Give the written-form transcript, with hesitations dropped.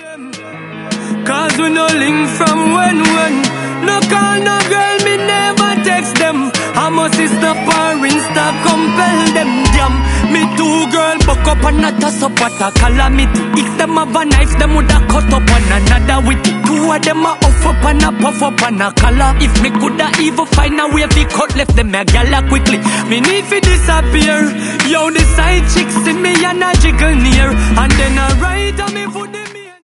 Cause we no link from when. No call no girl, me never text them. I must stop or insta compel them. Damn, me two girl buck up and a toss up at a calamity. If them have a knife, them woulda cut up on another with it. Two of them a off up and a puff up and a collar. If me coulda even find a way fi cut left them a gala quickly. Me need fi disappear. Yo, the side chicks see me and a jiggle near. And then I ride on me foot.